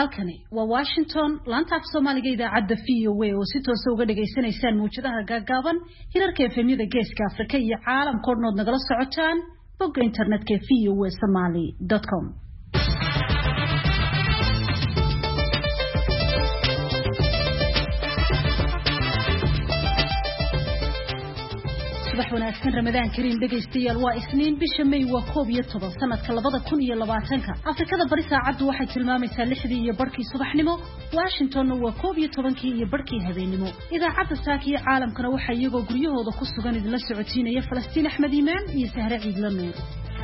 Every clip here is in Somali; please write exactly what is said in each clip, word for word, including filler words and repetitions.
halkani waa Washington laanta af Soomaaliga idaacadda V O A oo si toos ah uga dhageysanaysaan muujadaha gaagaaban hirarka F M-yada Geeska Afrika iyo caalamka oo dhan nagala socotaan bogga internetka v o a somali dot com. صباح وناسين رمضان كريم دقيستيال وإسنين بشمي وكوب يطبع سنة كاللبضة كون يلباتنك أفريكا بريسا عبد واحد تلمامي سالحدي يبركي صباح نمو واشنطن وكوب يطبنكي يبركي هذين نمو إذا عبد ساكي عالم كانوا حييقوا قريوه وضقصوا غاند لسعوتين يا فلسطين أحمد إيمان يسهر عيد لمير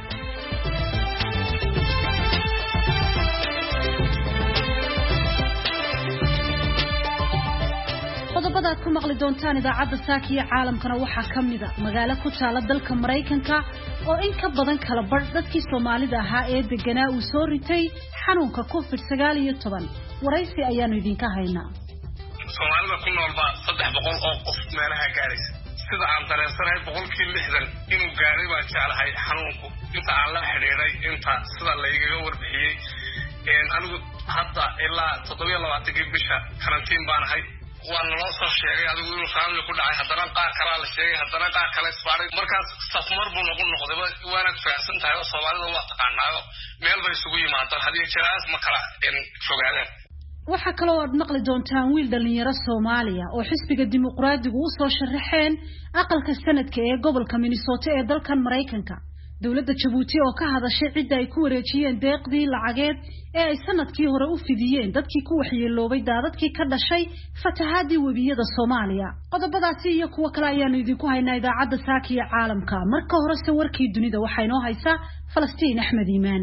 qodobada ku maqli doontaan idaacadda saakiya caalamkana waxa kamida magaalo ku taala dalka Mareykanka oo in ka badan kala bar dadkii Soomaalida ahaa ee deganaa uu soo ritay xanuunka covid sagaal iyo toban waraysi ayaanu idinka haynaa Soomaalida ku nool baa saddex boqol oo qof meelaha gaaraysa sida aan dareensanahay boqolkiiba lixdan inuu gaaray baa jeclahay xanuunku inta aan la xiriiray inta sida la iga warbixiyay in anigu hadda ilaa toddoba iyo labaatan bisha karantiin baan ahay waan loo soo sheegay adigu inuu family ku dhacay haddana qaar kale la sheegay haddana qaar kale isbaaray markaas safmar buu noqon noqday waana faahsan tahay Soomaalida waa taqaanaayo meel bay isugu yimaadaan hadii jiraas ma kala in fogaadaan waxa kale oo aad maqli doontaan wiil dhalinyaro Soomaaliya oo xisbiga dimuqraadigu u soo sharaxeen aqalka sanadka ee gobolka Minnesota ee dalkan Mareykanka dawladda Djibouti oo ka hadashay cid ay ku wareejiyeen deeqdii lacageed ee ay sanadkii hore u fidiyeen dadkii ku waxyeeloobay daadadkii ka dhashay fatahaadii webiyada Soomaaliya qodobadaasi iyo kuwa kale ayaanu idinku haynaa idaacadda saakiya caalamka marka hore se warkii dunida waxa inoo haysa Falastiin Axmed Iimaan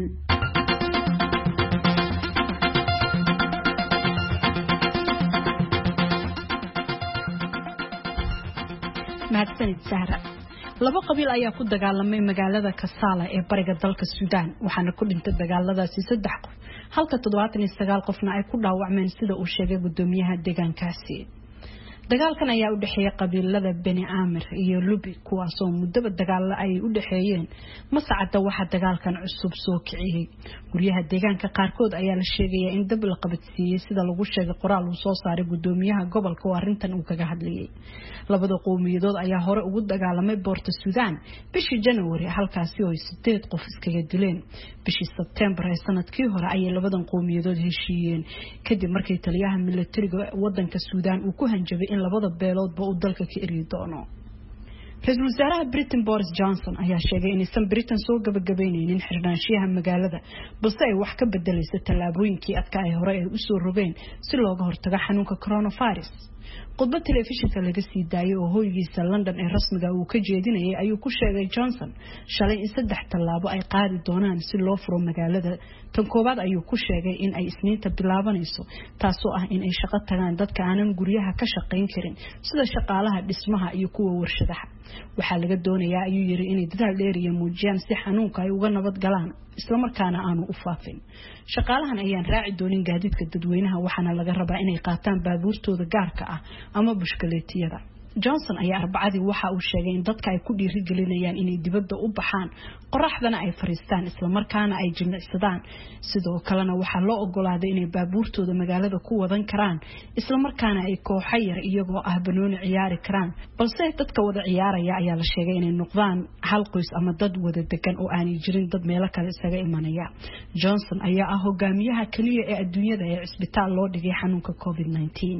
mahadsanid Sahra laba qabiil ayaa ku dagaalamay magaalada Kassala ee bariga dalka Suudaan waxaana ku dhintay dagaaladaasi saddex qof halka toddobaatan iyo sagaal qofna ay ku dhaawacmeen sida uu sheegay gudoomiyaha deegaankaasi dagaalkan ayaa u dhaxeeyay qabiilada Bani Amir iyo Lubi kuwaas oo muddo dagaal ay u dhaxeeyeen mas'acada waxa dagaalkan cusub soo kiciyay guryaha deegaanka qaarkood ayaa la sheegay in dab la qabadsiiyay sida lagu sheegay qoraal uu soo saaray gudoomiyaha gobolka oo arintan uu kaga hadlayay labada qowmiyadood ayaa hore ugu dagaalamay boorta Suudaan bishii January halkaasi oo sideed qof iskaga dileen bishii September ee sanadkii hore ayay labadan qowmiyadood heshiiyeen kadib markii taliyaha militariga wadanka Suudaan uu ku hanjabay in labada beeloodba uu dalka ka eri doono Ra'iisul Wasaaraha Britain Boris Johnson ayaa sheegay in aysan Britain soo gabagabeynaynin xirnaanshiyaha magaalada balse ay wax ka bedelayso tallaabooyinkii adka ay hore u soo rogeen si looga hortago xanuunka coronavirus qodba telefishinka laga sii daayay oo hoygiisa London ee rasmiga uu ka jeedinayay ayuu ku sheegay Johnson shalay in saddex tallaabo ay qaadi doonaan si loo furo magaalada tan koobaad ayuu ku sheegay in ay isniinta bilaabanayso taasoo ah in ay shaqo tagaan dadka aanan guryaha ka shaqeyn karin sida shaqaalaha dhismaha iyo kuwa warshadaha waxa laga doonayaa ayuu yiri in dadaal dheer iyo muujiyaan si xanuunka ay uga nabad galaan isla markaana aanu u faafin shaqaalahan ayaan raaci doonin gaadiidka dadweynaha waxaana laga rabaa inay qaataan baabuurtooda gaarka ah ama bushkaleetiyada Johnson ayaa arbacadii waxa uu sheegay in dadka ay ku dhiirigelinayaan inay dibadda u baxaan qoraxdana ay fariistaan isla markaana ay jimicsadaan sidoo kalena waxa loo ogolaaday inay baabuurtooda magaalada ku wadan karaan isla markaana ay kooxo yar iyagoo ah banooni ciyaari karaan balse dadka wada ciyaaraya ayaa la sheegay inay noqdaan hal qoys ama dad wada degan oo aanay jirin dad meel kale isaga imanaya Johnson ayaa ah hogaamiyaha kaliya ee adduunyada ee isbitaal loo dhigay xanuunka covid nineteen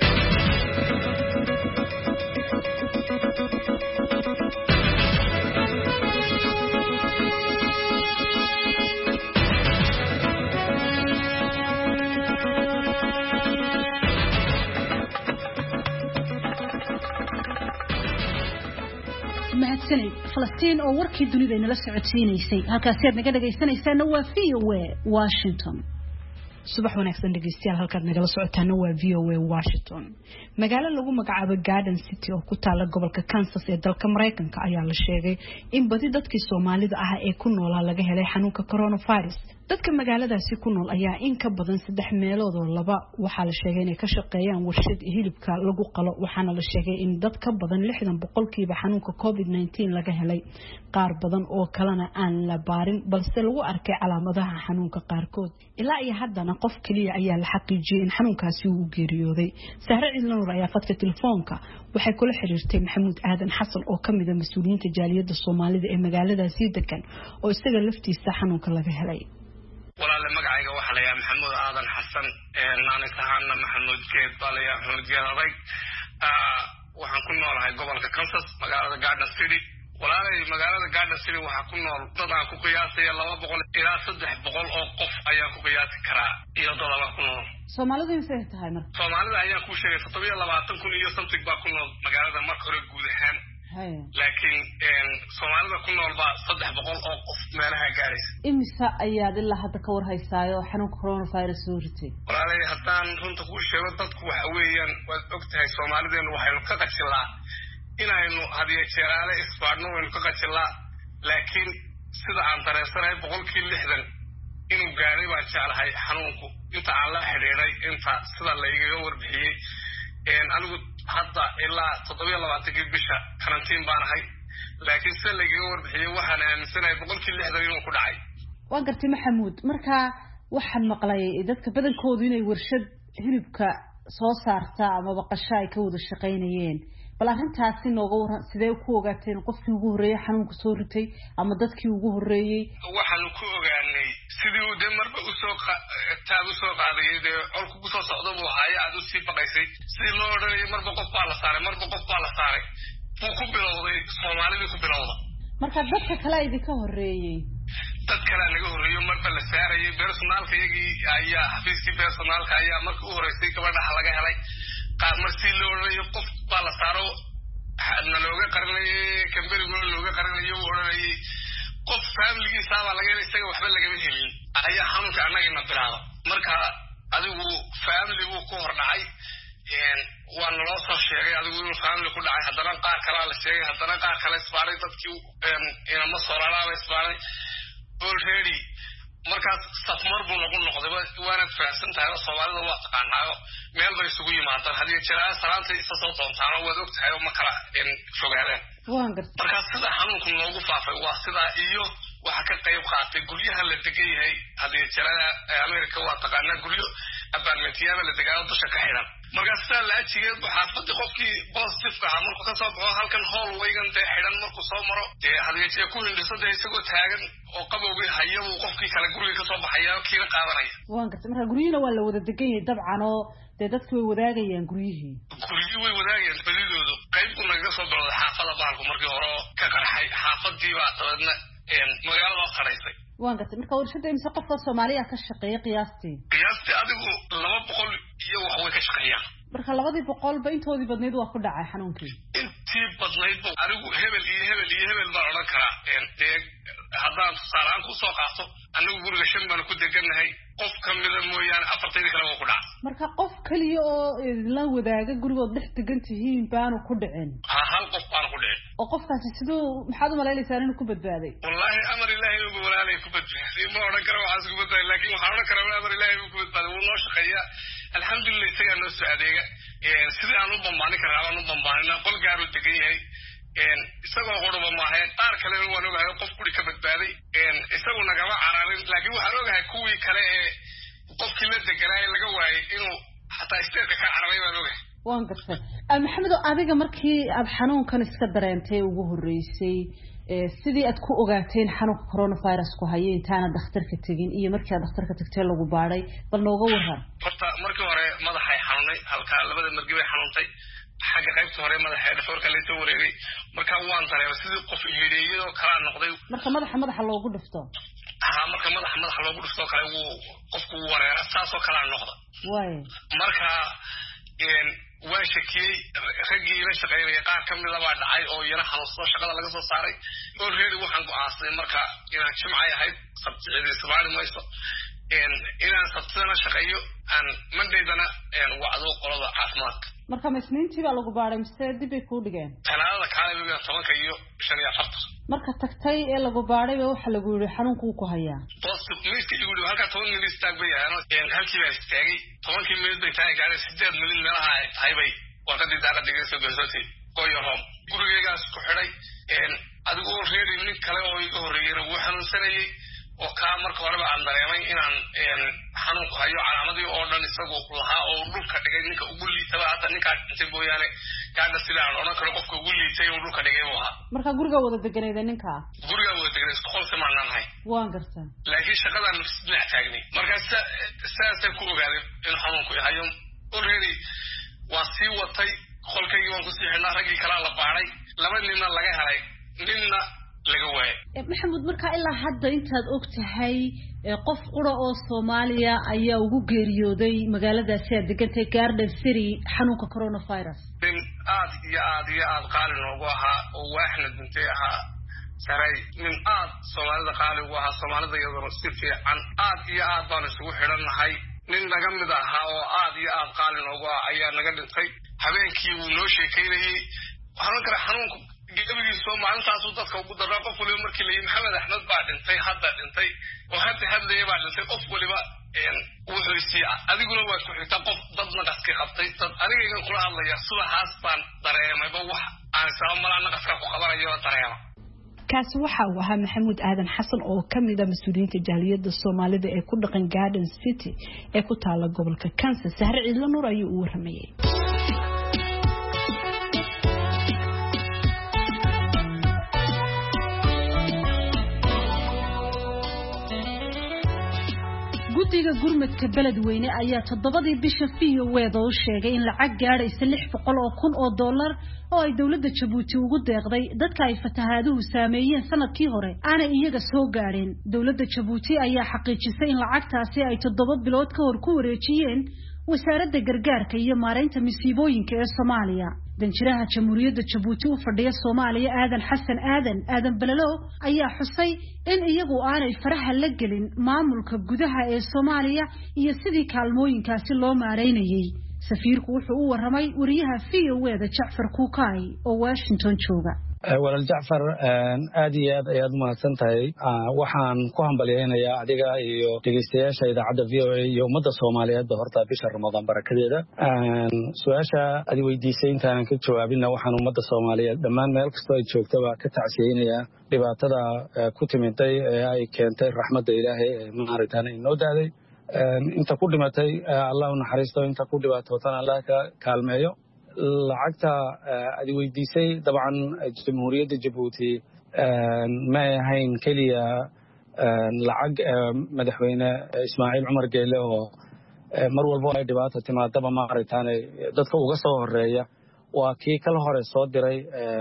mahadsanid Falastiin oo warkii dunida inala socodsiinaysay halkaas aad naga dhageysanaysaana waa V O A Washington subax wanaagsan dhageystayaal halkaad nagala socotaana waa V O A Washington magaalo lagu magacaabo Garden City oo ku taala gobolka Kansas ee dalka Mareykanka ayaa la sheegay in badi dadkii Soomaalida ah ee ku noolaa laga helay xanuunka coronavirus dadka magaaladaasi ku nool ayaa in ka badan saddex meelood oo laba waxa la sheegay inay ka shaqeeyaan warshad hilibka lagu qalo waxaana la sheegay in dad ka badan lixdan boqolkiiba xanuunka covid nineteen laga helay qaar badan oo kalena aan la baarin balse lagu arkay calaamadaha xanuunka qaarkood ilaa iyo haddana Suudaan qof kaliya ayaa la xaqiijiyay in xanuunkaasi uu geeriyooday. Sahra Ciidnoor ayaa fadka telefoonka waxay kula xiriirtay Maxamuud Aadan Xasan oo ka mid ah mas'uuliyiinta jaaliyadda Soomaalida ee magaaladaasi degan oo isaga laftiisa xanuunka laga helay. walaal magacayga waxa la yahay Maxamuud Aadan Xasan ee naanitaana Maxamuud Geed balaya Maxamuud Geed adag ah waxaan ku noolahay gobolka Kansas magaalada Garden City walaalay magaalada Garden City waxa ku nool dad aan ku qiyaasay laba boqol ilaa saddex boqol oo qof ayaa ku qiyaasi karaa iyo dad aan ku nool Soomaalida inay tahay marka Soomaalida ayaa ku sheegay todoba iyo labaatan kun iyo something baa ku nool magaalada marka hore guud ahaan laakiin een Soomaalida ku nool baa saddex boqol oo qof meelaha gaaraysa imisa ayaa ilaa hadda ka war haysaayo xanuunka coronavirus soo ritay walaalay haddaan runta ku sheego dadku waxa weeyaan waad ogtahay Soomaalideenu waxaynu ka qajilaa inaynu hadiye jeeraale isbaadno waynu ka qajilaa laakiin sida aan dareensanahay boqolkiiba lixdan inuu gaaray baa jeclahay xanuunku inta aan la xiriiray inta sida la iga warbixiyay een anigu hadda ilaa toddoba iyo labaatan bisha karantiin baan ahay laakiin sida la iga warbixiyay waxaan aaminsanahay boqolkiiba lixdan inuu ku dhacay waan gartay Maxamuud marka waxaan maqlay dadka badankoodu inay warshad hilibka soo saarta ama baqasho ay ka wada shaqeynayeen bal arrintaasi nooga waran sidee ku ogaateen qofkii ugu horeeyay xanuunka soo ritay ama dadkii ugu horeeyay waxaan ku ogaanay sidii uu demarba u soo taab u soo qaaday ee olku ku soo socdo buu ayaa aad u sii baqaysay sidii loo oranayay marba qof baa la saaray marba qof baa la saaray buu ku bilowday Soomaalida ku bilowda marka dadka kale ay ka horeeyay dad kale laga horeeyo marba la saarayay personalka iyagii ayaa xafiiskii personalka ayaa markii u horeysay gabadha laga helay qaar markii loo oranayay qof baa la saaro hadna looga qarinayay kamberiga looga qarinayo oranayay qof family-giisa baa laga helay isaga waxba laga helin ayaa xanuunka anagina bilaaba marka adigu family uu ku hordhacay een waan loo soo sheegay adigu inuu family ku dhacay haddana qaar kale la sheegay haddana qaar kale isbaaray dadkii een inama sooralaaba isbaaray already markaas safmar buu lagu noqday waana faahsan tahay Soomaalida waa taqaanaayo meel bay isugu yimaadaan hadii jiraa salaanta isa soo doontaan oo wada ogtahay oo ma kala in fogaadeen waan gartay markaas sida xanuunku loogu faafay waa sida iyo waxa ka qayb qaatay guryaha la degan yahay hadii jiraa America waa taqaanaa guryo apartmentiyada la degan dusha ka xiran markaas saa la ajigeed waxa fadhi qofkii positive ah markuu ka soo baxo halkan hall waygan de xiran markuu soo maro de hadii jeer ku hindhisada isagoo taagan oo qabowgii hayo qofkii kale guriga ka soo baxaya kiina qaadanaya waan gartay marka guriyada waa la wada degan yahay dabcan oo de dadku way wadaagayaan guriyihii guriyihii way wadaagayaan badidoodu qayb ku naga soo bilowday xaafada baalku markii hore ka qarxay xaafadii baa tabadna een magaalada qaraysay waan gartay marka warshada imisa qofka Soomaaliya ka shaqeeya qiyaastii qiyaastii adigu laba boqol iyo wax way ka shaqeeyaan marka labadii boqol ba intoodii badneed waa ku dhacay xanuunkii intii badneed adigu hebel iyo hebel iyo hebel baa oran karaa een haddaan tusaale ku soo qaato anigu guriga shan baan ku deganahay qof kamida mooyaan afartayda kale waa ku dhacay marka qof kaliya oo la wadaaga gurigood dhex degan tihiin baanu ku dhicin ha hal qof baan ku dhicin oo qofkaasi sidoo maxaad u maleynaysaa inuu ku badbaaday wallahi amar ilaahay uu walaalay ku badbaaday ma oran karo waxa isku badbaaday laakiin waxa oran karaa amar ilaahay uu ku badbaaday uu noo shaqeeyaa alxamdulillah isaga noo soo adeega ee sidii aan u bambaani karaa aan u bambaanina qol gaar u degan yahay een isagoo qodobba ma ahayn qaar kale waan ogahay qof kuli ka badbaaday een isagoo nagama cararin laakiin waxaan ogahay kuwii kale ee qofkii la deganaa laga waayay inuu xataa isteerka ka carabay baan ogahay waan gartay Maxamed adiga markii aad xanuunkan iska dareentay ugu horeysay ee sidii aad ku ogaateen xanuunka coronavirus ku hayay intaana dhakhtarka tagin iyo markii aad dhakhtarka tagtay lagu baaray bal nooga waran horta markii hore madaxay xanuunay halka labada markii way xanuuntay xagga qaybta hore madaxa dhafoorka la soo wareegay marka waan dareemay sidii qof yeedheeyo kala noqday marka madaxa madaxa loogu dhifto ha marka madaxa madaxa loogu dhifto kale uu qofku wareera taas oo kala noqda way marka een waa shakiyay ragii la shaqeynaya qaar kamid ah baa dhacay oo yara xanuunsan shaqada laga soo saaray oo reeri waxaan go'aansaday marka inaan jimcay ahayd sabtida Soomaali mayso een inaan sabtida shaqeeyo aan mandeydana een wacdo qolada caafimaadka marka masniintii baa lagu baaray mise dib ay ku dhigeen talaada kale tobanka iyo shan iyo afartan marka tagtay ee lagu baaray waxa lagu yiri xanuunku ku hayaa positive miiska igu dhig halka toban milyan istaag bay yaano een halkii baa istaagay tobankii milyan bay tahay gaar sideed milyan meelaha ay tahay bay waqti daaqad dhigayso goosatay qoyo hom gurigeegaas ku xidhay een adigu reeri nin kale oo iga horeeyay uu xanuunsanayay oo ka marka horeba aan dareemay inaan xanuunku hayo calaamadii oo dhan isagoo lahaa oo dhulka dhigay ninka ugu liitaba hadda ninka intay booyaane gaadha sidaan oran karo qofka ugu liitay oo dhulka dhigay buu ahaa marka guriga wada deganayda ninka guriga wada deganay isku qolka maanaan hay waan gartaa laakiin shaqadan nafsidna taagnay marka saasay ku ogaaday in xanuunku hayo already waa sii watay qolkaygii waan ku sii xidhnaa raggii kala la baaray laba ninna laga helay ninna laga waayay maxamuud marka ilaa hadda intaad og tahay qof qura oo Soomaaliya ayaa ugu geeriyooday magaaladaasi aad degantay Garden City xanuunka coronavirus in aad iyo aad iyo aad qaali noogu ahaa oo waaxna dintay ahaa saray min aad Soomaalida qaali ugu ahaa Soomaalida iyadoo si fiican aad iyo aad baan isugu xidhannahay nin naga mid ahaa oo aad iyo aad qaali noogu ah ayaa naga dhintay habeenkii uu noo sheekeynayay waxaan kale xanuunku gabigiisu maalintaas uu dadka ugu daraa qof waliba markii la yimid Maxamed Axmed baa dhintay hadda dhintay oo hadda hadlaya baa dhintay qof waliba wuxuu isii adiguna waa ku xigta qof dad naqaska qabtay dad aniga kula hadlaya subaxaas baan dareemay ba wax aan sabab ma naqaska ku qabanayo dareema kaasi waxa uu ahaa Maxamuud Aadan Xasan oo kamid ah mas'uuliyiinta jaaliyadda Soomaalida ee ku dhaqan Garden City ee ku taala gobolka Kansas Sahar Ciidla Nuur ayuu u waramayay guddiga gurmadka beledweyne ayaa toddobadii bisha fiyoweeda u sheegay in lacag gaadhaysa lix boqol oo kun oo dollar oo ay dawladda Jabuuti ugu deeqday dadka ay fatahaaduhu saameeyeen sanadkii hore aanay iyaga soo gaadhin dawladda Jabuuti ayaa xaqiijisay in lacagtaasi ay toddoba bilood ka hor ku wareejiyeen wasaaradda gargaarka iyo maareynta masiibooyinka ee Soomaaliya danjiraha jamhuuriyadda Jabuuti u fadhiya Soomaaliya aadan xasan aadan aadan balalo ayaa xusay in iyagu aanay faraha la gelin maamulka gudaha ee Soomaaliya iyo sidii kaalmooyinkaasi loo maareynayay safiirku wuxuu u waramay wariyaha V O A da Jacfar Kuukay oo Washington jooga walaal Jacfar aad iyo aad ayaad mahadsan tahay waxaan ku hambalyeeynaya adiga iyo dhageystayaasha idaacadda V O A iyo ummadda Soomaaliyeed horta bisha Ramadaan barakadeeda su'aasha aad weydiisay intaan ka jawaabina waxaan ummadda Soomaaliyeed dhammaan meel kasta ay joogtaba ka tacsiyeynaya dhibaatada ku timiday ee ay keentay raxmadda Ilaahay ee maaritaana inoo daaday inta ku dhimatay Allah u naxariisto inta ku dhibaatootana Allah ka kaalmeeyo lacagta aad weydiisay dabcan jamhuuriyadda Jabuuti ma ahayn kaliya lacag madaxweyne Ismaaciil Cumar Geele oo mar walba ay dhibaato timaadaba maaritaana dadka uga soo horeeya waa kii kala hore soo diray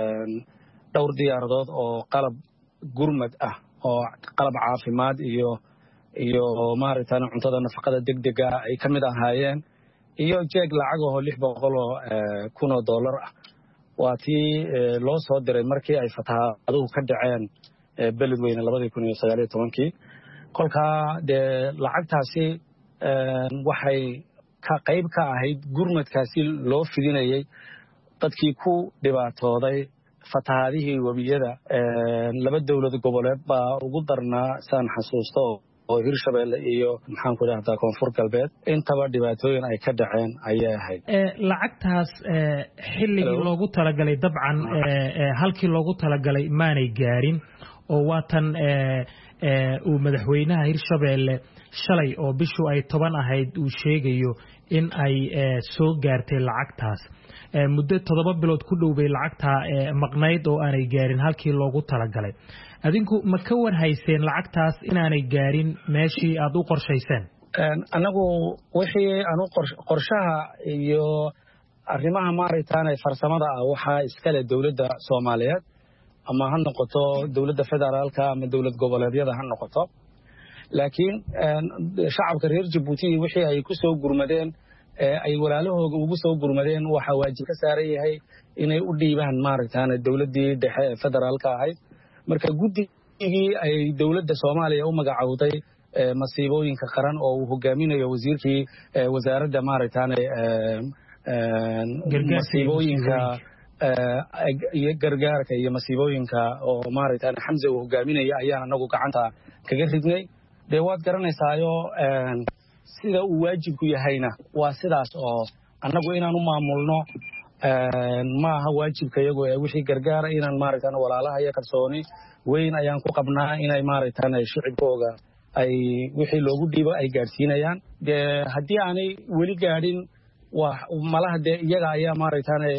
dhowr diyaaradood oo qalab gurmad ah oo qalab caafimaad iyo iyo maaritaana cuntada nafaqada degdega ay kamid ahaayeen iyo jeeg lacag oo lix boqol oo kun oo dollar ah waa tii loo soo diray markii ay fatahaaduhu ka dhaceen beledweyne laba kun iyo sagaal iyo toban kolka de lacagtaasi waxay ka qayb ka ahayd gurmadkaasi loo fidinayay dadkii ku dhibaatooday fatahaadihii wabiyada laba dawlad goboleed baa ugu darnaa saan xasuusto oo Hirshabelle iyo maxaan ku raahdaa koonfur galbeed intaba dhibaatooyin ay ka dhaceen ayay ahayd ee lacagtaas ee xilligii loogu talagalay dabcan ee halkii loogu talagalay maanay gaarin oo waatan ee ee uu madaxweynaha Hirshabelle shalay oo bishu ay toban ahayd uu sheegayo in ay soo gaartay lacagtaas muddo toddoba bilood ku dhowbay lacagta maqnayd oo aanay gaarin halkii loogu talagalay adinku ma ka war hayseen lacagtaas inaanay gaarin meeshii aad u qorshayseen anagu wixii aanu qorshaha iyo arrimaha maaritaanay farsamada ah waxa iska leh dawladda Soomaaliyeed ama ha noqoto dawladda federaalka ama dawlad goboleedyada ha noqoto laakiin shacabka reer Djibouti wixii ay ku soo gurmadeen ay walaalahooda ugu soo gurmadeen waxa waajib ka saaran yahay inay u dhiibaan maaritaanay dawladdii dhexe federaalka ahayd marka guddigii ay dawladda Soomaaliya u magacawday masiibooyinka qaran oo uu hogaaminayo wasiirkii wasaaradda maaritaanay masiibooyinka iyo gargaarka iyo masiibooyinka oo maaritaanay Xamza uu hogaaminayo ayaan anagu gacanta kaga ridnay de waad garanaysaayo sida uu waajibku yahayna waa sidaas oo anagu inaan u maamulno ma aha waajibka iyagu ee wixii gargaara inaan maaritaanay walaalaha iyo kalsooni weyn ayaan ku qabnaa inay maaritaanay shicibkooga ay wixii loogu dhiibo ay gaarsiinayaan dee haddii aanay weli gaadhin wax malaha dee iyaga ayaa maaragtaane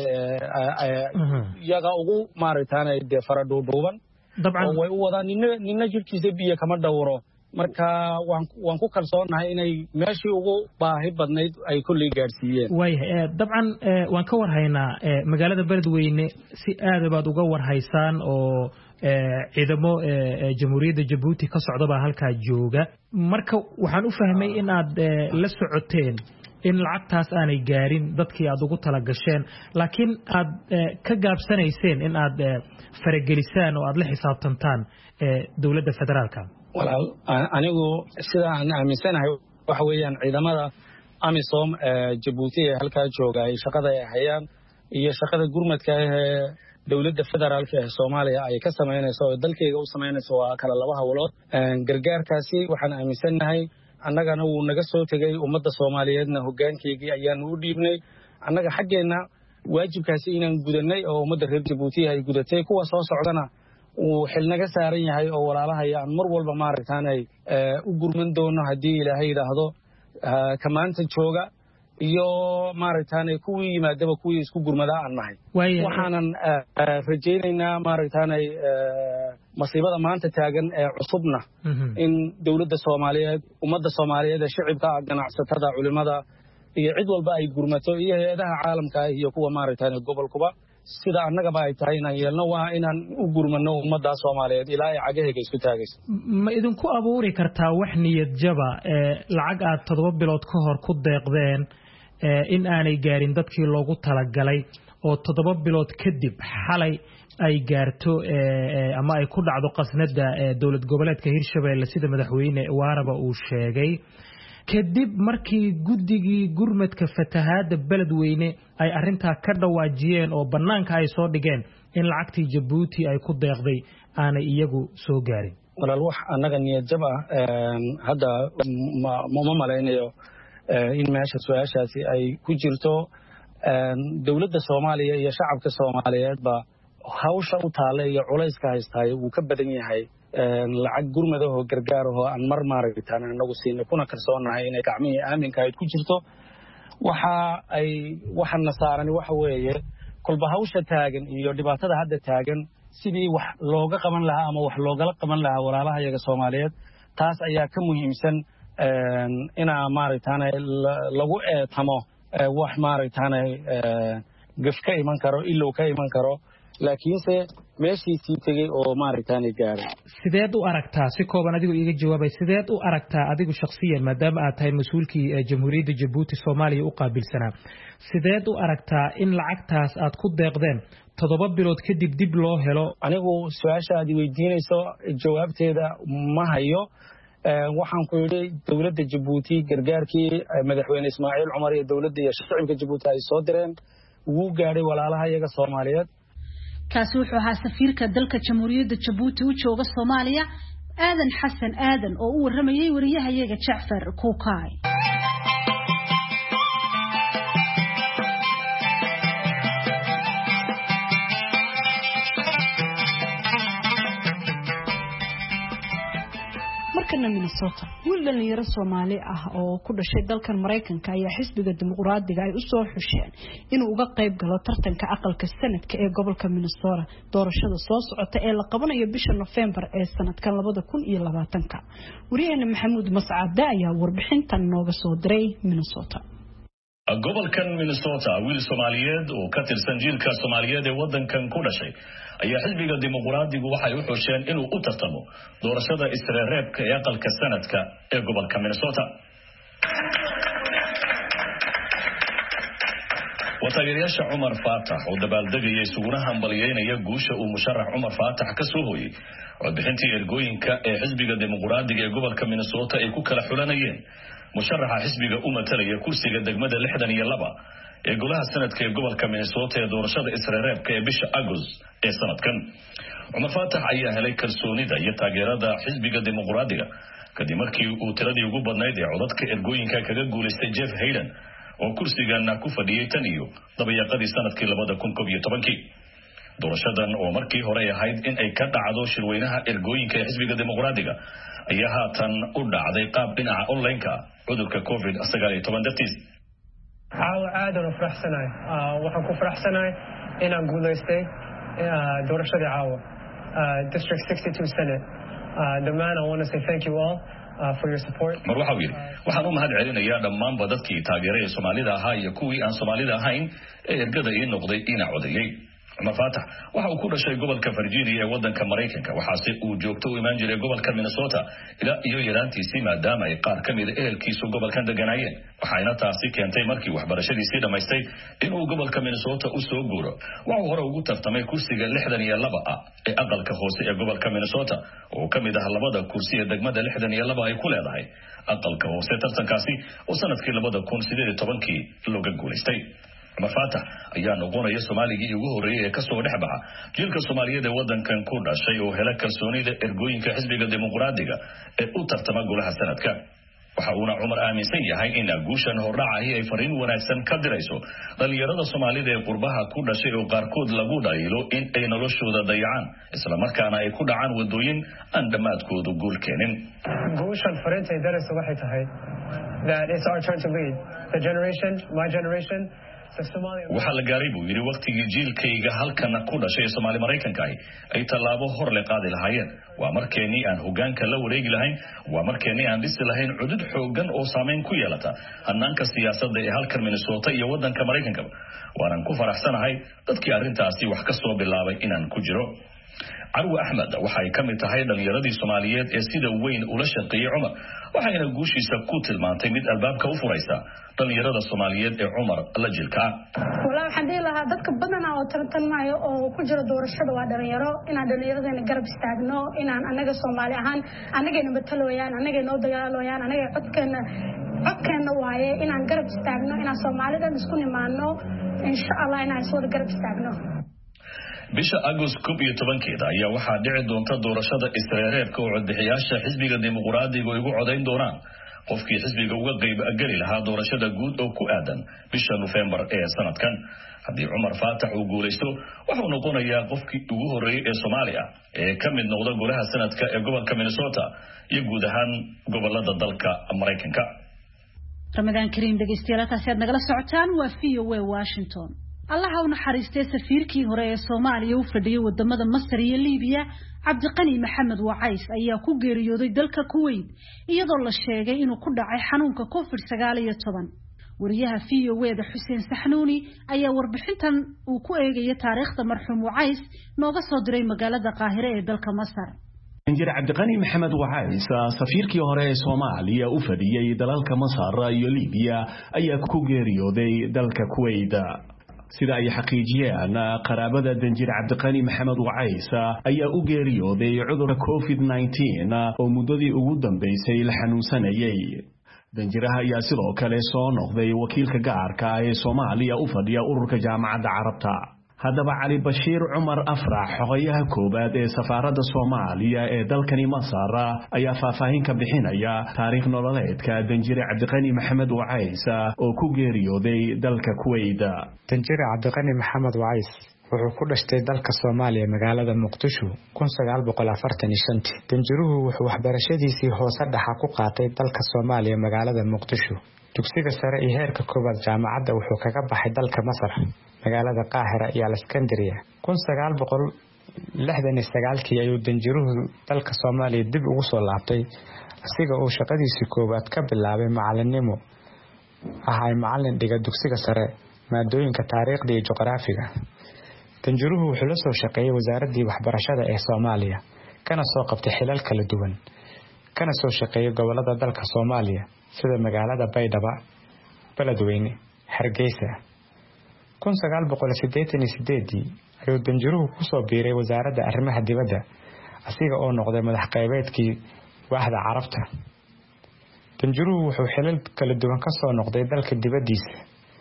iyaga ugu maaragtaane dee fara dhuudhuuban oo way u wadaan nina nina jirkiisa biyo kama dhowro marka waan waan ku kalsoonahay inay meeshii ugu baahi badnayd ay kulli gaarsiiyeen waaya dabcan waan ka warhaynaa magaalada Beledweyne si aad baad uga warhaysaan oo ciidamo jamhuuriyadda Djibouti ka socda baa halka jooga marka waxaan u fahmay in aad la socoteen in lacagtaas aanay gaarin dadkii aad ugu tala gasheen laakiin aad ka gaabsanayseen in aad faragelisaan oo aad la xisaabtantaan dawladda federaalka walaal anigu sida aan aaminsanahay waxa weeyaan ciidamada AMISOM Djibouti ee halka jooga ay shaqada ay hayaan iyo shaqada gurmadka ee dawladda federaalka ee Soomaaliya ay ka sameynayso oo dalkayga u sameynayso waa kala laba hawlood gargaarkaasi waxaan aaminsanahay annagana wuu naga soo tagay ummadda Soomaaliyeedna hoggaankeygii ayaan u dhiibnay annaga xaggeena waajibkaasi inaan gudanay oo ummadda reer Djibouti ay gudatay kuwa soo socdana uu xil naga saaran yahay oo walaalaha aan mar walba maaragtaanay u gurman doono haddii Ilaahay yiraahdo kamaanta jooga iyo maaragtaanay kuwii yimaadaba kuwii isku gurmada aan nahay waxaanan rajaynaynaa maaragtaanay masiibada maanta taagan ee cusubna in dawladda Soomaaliyeed ummadda Soomaaliyeed shicibka ganacsatada culimada iyo cid walba ay gurmato iyo hay'adaha caalamka iyo kuwa maaragtaanay gobolkuba sida annagaba ay tahay inaan yeelno waa inaan u gurmano ummadda Soomaaliyeed ilaa ay cagahayga isku taagayso ma idinku abuuri kartaa wax niyad jaba lacag aad toddoba bilood ka hor ku deeqdeen in aanay gaarin dadkii loogu talagalay oo toddoba bilood kadib xalay ay gaarto ama ay ku dhacdo qasnada dawlad goboleedka Hirshabeelle sida madaxweyne Waaraba uu sheegay kadib markii guddigii gurmadka fatahaada Beledweyne ay arinta ka dhawaajiyeen oo banaanka ay soo dhigeen in lacagtii Djibouti ay ku deeqday aanay iyagu soo gaarin walaal wax annaga niyad jab ah hadda ma malaynayo in meesha su'aashaasi ay ku jirto dawladda Soomaaliya iyo shacabka Soomaaliyeed ba hawsha u taale iyo culayska haystay uu ka badan yahay lacag gurmada oo gargaar ah oo aan mar maaragtaan anagu siinay kuna kalsoonahay inay gacmihii aaminka ay ku jirto waxa ay waxana saaran waxa weeye kulba hawsha taagan iyo dhibaatada hadda taagan sidii wax looga qaban lahaa ama wax looga qaban lahaa walaalaha iyaga Soomaaliyeed taas ayaa ka muhiimsan ina maaragtaan lagu eetamo wax maaragtaan gafka iman karo illow ka iman karo laakiinse meeshii sii tagay oo maaragtaan gaaray sideed u aragtaa si kooban adigu iga jawaabay sideed u aragtaa adigu shakhsiyan maadaama aad tahay mas'uulkii jamhuuriyadda Djibouti Soomaaliya u qaabilsanaa sideed u aragtaa in lacagtaas aad ku deeqdeen toddoba bilood kadib dib loo helo anigu su'aasha aad weydiinayso jawaabteeda ma hayo waxaan ku yiri dawladda Djibouti gargaarkii madaxweyne Ismaaciil Cumar iyo dawladda iyo shacabka Djibouti ay soo direen wuu gaaray walaalaha iyaga Soomaaliyeed kaasi wuxuu ahaa safiirka dalka jamhuuriyadda Djibouti u jooga Soomaaliya aadan xasan aadan oo u waramayay wariyahayaga Jacfar Kuukay markana Minnesota wiil dhalinyaro Soomaali ah oo ku dhashay dalkan Mareykanka ayaa xisbiga dimuqraadiga ay u soo xusheen inuu uga qayb galo tartanka aqalka sanadka ee gobolka Minnesota doorashada soo socota ee la qabanayo bisha November ee sanadka laba kun iyo labaatan wariyaheena Maxamuud Mascaade ayaa warbixintan nooga soo diray Minnesota gobolkan Minnesota wiil Soomaaliyeed oo ka tirsan jiilka Soomaaliyeed ee wadankan ku dhashay ayaa xisbiga dimuqraadigu waxay u xusheen inuu u tartamo doorashada isreereebka ee aqalka sanadka ee gobolka Minnesota wataageerayaasha Umar Faatax oo dabaaldegaya isuguna hambalyeynaya guusha uu musharax Umar Faatax ka soo hooyay codbixintii ergooyinka ee xisbiga dimuqraadiga ee gobolka Minnesota ay ku kala xulanayeen musharaxa xisbiga u matalaya kursiga degmada lixdan iyo laba ee golaha sanadka ee gobolka Minnesota ee doorashada isreereebka ee bisha August ee sanadkan Umar Faatax ayaa helay kalsoonida iyo taageerada xisbiga dimuqraadiga kadib markii uu tiradii ugu badnayd ee codadka ergooyinka kaga guuleystay Jeff Hayden oo kursigan ku fadhiyay tan iyo dabayaqadii sanadkii laba kun iyo toban doorashadan oo markii hore ahayd in ay ka dhacdo shirweynaha ergooyinka ee xisbiga dimuqraadiga ayaa haatan u dhacday qaab dhinaca online-ka cudurka covid sagaal iyo toban dartiis. caawa aadan u faraxsanahay waxaan ku faraxsanahay inaan guulaystay doorashadii caawa district sixty-two senate dhammaan I want to say thank you all Uh, for your support. mar waxa uu yidhi waxaan u mahad celinayaa dhammaanba dadkii taageeray ee Soomaalida ahaa iyo kuwii aan Soomaalida ahayn ee ergada ii noqday ina codeeyay. Cumar Faatax waxa uu ku dhashay gobolka Virginia ee wadanka Mareykanka waxaase uu joogto u imaan jiray gobolka Minnesota ilaa iyo yaraantiisii maadaama ay qaar ka mid ah ehelkiisu gobolkan deganaayeen waxayna taasi keentay markii waxbarashadiisii dhamaystay inuu gobolka Minnesota u soo guuro. waxa uu hore ugu tartamay kursiga lixdan iyo laba ah ee aqalka hoose ee gobolka Minnesota oo ka mid ah labada kursi ee degmada lixdan iyo laba ay ku leedahay aqalka hoose tartankaasi oo sanadkii labada kun sideed iyo tobankii looga guuleystay. Cumar Faatax ayaa noqonaya Soomaaligii ugu horeeyay ee ka soo dhex baxa jiilka Soomaaliyeed ee wadankan ku dhashay oo hela kalsoonida ergooyinka xisbiga dimuqraadiga ee u tartama golaha sanadka. waxa uuna Cumar aaminsan yahay in guushan hordhacahay ay fariin wanaagsan ka dirayso dhalinyarada Soomaalida ee qurbaha ku dhashay oo qaarkood lagu dhaliilo in ay noloshooda dayacaan isla markaana ay ku dhacaan wadooyin aan dhamaadkoodu guul keenin. guushan fariinta ay dirayso waxay tahay that it's our turn to lead the generation my generation waxa la gaaray buu yiri waqtigii jiilkayga halkan ku dhashay Soomaali Mareykanka ay talaabo hor le qaadi lahaayeen waa markeenii aan hogaanka la wareegi lahayn waa markeenii aan dhisi lahayn cudud xoogan oo saameyn ku yeelata hannaanka siyaasadda ee halkan Minnesota iyo wadanka Mareykanka waanan ku faraxsanahay dadkii arrintaasi wax ka soo bilaabay inaan ku jiro. Carwo Axmed waxay ka mid tahay dhalinyaradii Soomaaliyeed ee sida weyn ula shaqeeyay Cumar waxayna guushiisa ku tilmaantay mid albaabka u furaysa dhalinyarada Soomaaliyeed ee Cumar la jilka. walaal waxaan dhihi lahaa dadka badanaa oo tartamaayo oo ku jira doorashada waa dhalinyaro inaan dhalinyaradana garab istaagno inaan anaga Soomaali ahaan anagayna matalooyaan anagay noo dagaalooyaan anagay codkeena codkeena waaye inaan garab istaagno inaan Soomaalida isku nimaano insha Allah inaan soo garab istaagno. bisha August koob iyo tobankeeda ayaa waxaa dhici doonta doorashada isreereedka oo codbixiyaasha xisbiga dimuqraadiga ay ugu codeyn doonaan qofkii xisbiga uga qayb gali lahaa doorashada guud oo ku aadan bisha November ee sanadkan. haddii Cumar Faatax uu guuleysto waxa uu noqonayaa qofkii ugu horeeyay ee Soomaaliya ee ka mid noqda golaha sanadka ee gobolka Minnesota iyo guud ahaan gobolada dalka Mareykanka. Ramadaan Kariim dhageystayaal taasi aad nagala socotaan waa V O A Washington. Allah ha u naxariistay safiirkii hore ee Soomaaliya u fadhiyay wadamada Masar iyo Liibiya Cabdiqani Maxamed Wacays ayaa ku geeriyooday dalka Kuwait iyadoo la sheegay inuu ku dhacay xanuunka covid sagaal iyo toban. wariyaha V O A da Xuseen Saxnuuni ayaa warbixintan uu ku eegay taariikhda marxuum Wacays nooga soo diray magaalada Qaahire ee dalka Masar. injineer Cabdiqani Maxamed Wacays safiirkii hore ee Soomaaliya u fadhiyay dalalka Masar iyo Liibiya ayaa ku geeriyooday dalka Kuwait. sida ay xaqiijiyeen qaraabada danjir Cabdiqani Maxamed Wacays ayaa u geeriyooday cudurka covid nineteen oo muddadii ugu dambeysay la xanuunsanayay. danjiraha ayaa sidoo kale soo noqday wakiilka gaarka ah ee Soomaaliya u fadhiya ururka jaamacadda Carabta. haddaba Cali Bashiir Cumar Afrax xogayaha koobaad ee safaaradda Soomaaliya ee dalkani Masar ayaa faahfaahin ka bixinaya taariikh nololeedka danjire Cabdiqani Maxamed Wacays oo ku geeriyooday dalka Kuwait. danjire Cabdiqani Maxamed Wacays wuxuu ku dhashtay dalka Soomaaliya magaalada Muqdisho kun sagaal boqol afartan iyo shan. danjiruhu wuxuu waxbarashadiisii hoose dhaxa ku qaatay dalka Soomaaliya magaalada Muqdisho. dugsiga sare ee heerka koobaad jaamacadda wuxuu kaga baxay dalka Masar magaalada Qaahira iyo Alexandria. kun sagaal boqol lixdan iyo sagaal kii ayuu danjiruhu dalka Soomaaliya dib ugu soo laabtay asiga oo shaqadiisii koobaad ka bilaabay macalinimo ahay macalin dhiga dugsiga sare maadooyinka taariikhda iyo juqraafiga. danjiruhu wuxuu la soo shaqeeyay wasaaradda waxbarashada ee Soomaaliya kana soo qabtay xilal kala duwan kana soo shaqeeyay gobolada dalka Soomaaliya sida magaalada Baydhabo, Beledweyne, Hargeysa. kun sagaal boqol siddeetan iyo siddeed ayuu danjiruhu ku soo biiray wasaaradda arrimaha dibadda asiga oo noqday madax qaybeedkii waaxda Carabta. danjiruhu wuxuu xilal kala duwan ka soo noqday dalka dibadiisa.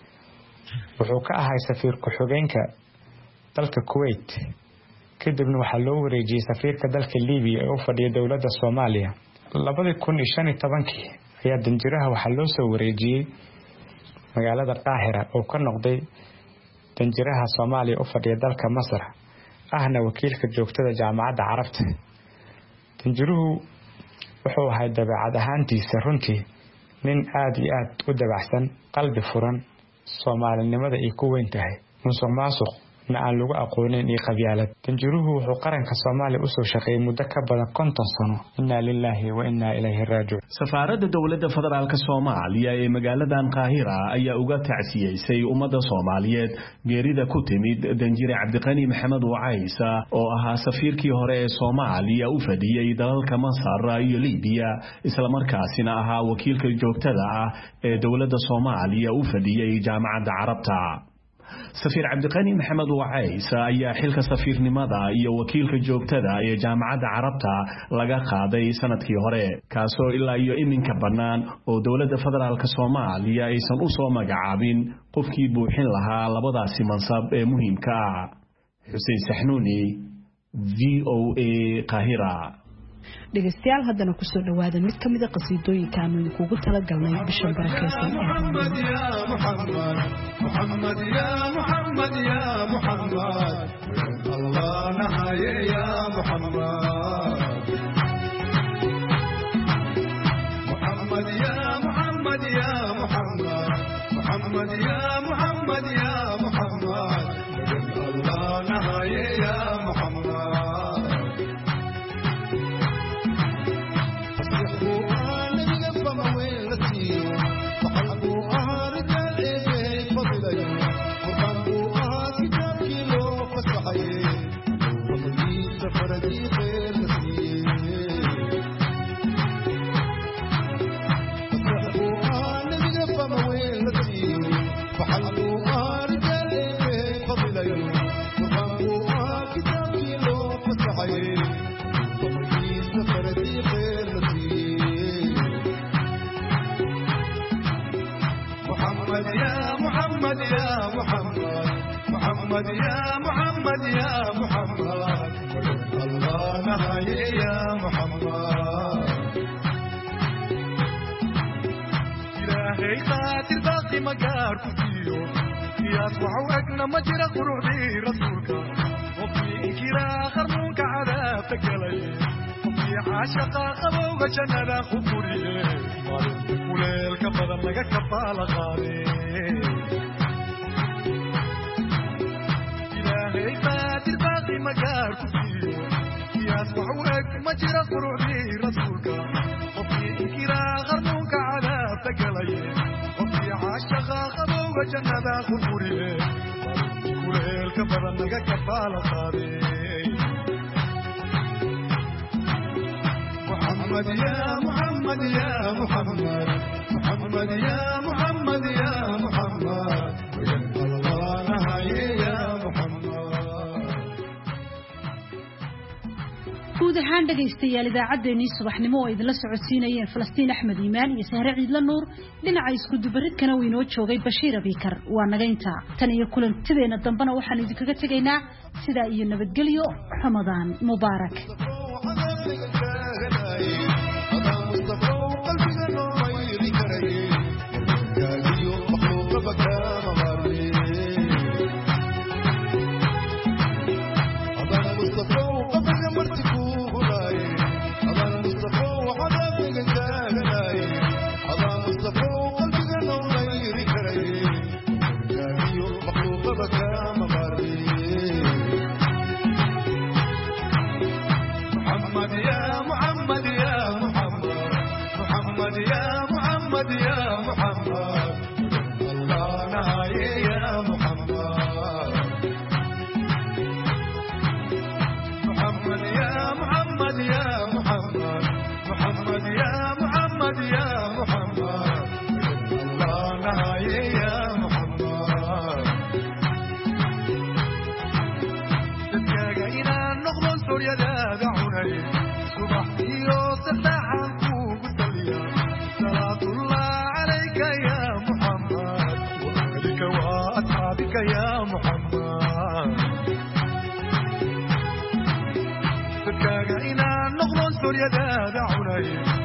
wuxuu ka ahay safiir ku-xigeenka dalka Kuwait kadibna waxaa loo wareejiyay safiirka dalka Liibiya ee u fadhiya dowladda Soomaaliya. labada kun iyo shan iyo toban ayaa danjiraha waxaa loo soo wareejiyay magaalada Qaahira oo ka noqday danjiraha Soomaaliya u fadhiya dalka Masar ahna wakiilka joogtada jaamacadda carabta. danjiruhu wuxuu ahay dabeecad ahaantiisa runtii nin aad iyo aad u dabacsan, qalbi furan, soomaalinimada ay ku weyn tahay, musuq maasuq na aan lagu aqoonin iyo qabyaalad. danjiruhu wuxuu qaranka Soomaaliya u soo shaqeeyay muddo ka badan konton sano. inna lillahi wa inna ilayhi raaji'uun. Safaaradda dawladda federaalka Soomaaliya ee magaaladan Qaahira ayaa uga tacsiyeysay ummadda Soomaaliyeed geerida ku timid danjire Cabdiqani Maxamed Wacays oo ahaa safiirkii hore ee Soomaaliya u fadhiyay dalalka Masar iyo Liibiya, isla markaasina ahaa wakiilka joogtada ah ee dawladda Soomaaliya u fadhiyay jaamacadda Carabta. safiir Cabdiqani Maxamed Wacays ayaa xilka safiirnimada iyo wakiilka joogtada ee jaamacadda Carabta laga qaaday sanadkii hore, kaasoo ilaa iyo iminka bannaan oo dawladda federaalka Soomaaliya aysan u soo magacaabin qofkii buuxin lahaa labadaasi mansab ee muhiimka ah. Xuseen Saxnuuni, V O A, Qaahira. dhegeystayaal haddana ku soo dhawaada mid ka mid ah qasiidooyinka aanu idinkugu talagalnay bishan barakeysan. محمد يا محمد محمد يا محمد يا محمد الله نهاية يا محمد محمد يا محمد يا محمد محمد يا محمد يا محمد الله نهاية يا محمد محمد يا محمد محمد يا محمد يا محمد الله نهاية يا محمد إلهي خاطر باقي مقار كثير قياس وعوقنا مجرى قروبي رسولك وفي إنكرا خرمونك عذابتك لي وفي عاشقا قبوغ جنة خبوري وليلك بدل لك كفال غاري إلهي فاتر باقي مقار كثير قياس وحوك مجرى قروبي رسولك وفي إنكرا غرموك عذابتك لي وفي عاشقا خبوك جنة خبوري وليلك بدل لك كفال غاري محمد يا محمد يا محمد محمد يا محمد يا محمد الله نهاية يا محمد. guud ahaan dhagaystayaal idaacaddeenii subaxnimo oo idinla socodsiinayeen Falastiin Axmed Iimaan iyo Sahre Ciidla Nuur, dhinaca isku dubaridkana uu inoo joogay Bashiir Abikar. waa naga intaa tan iyo kulantideena dambana waxaan idinkaga tegaynaa sidaa iyo nabadgelyo. Ramadaan mubaarak. يا نغلون سوريا دادا عناي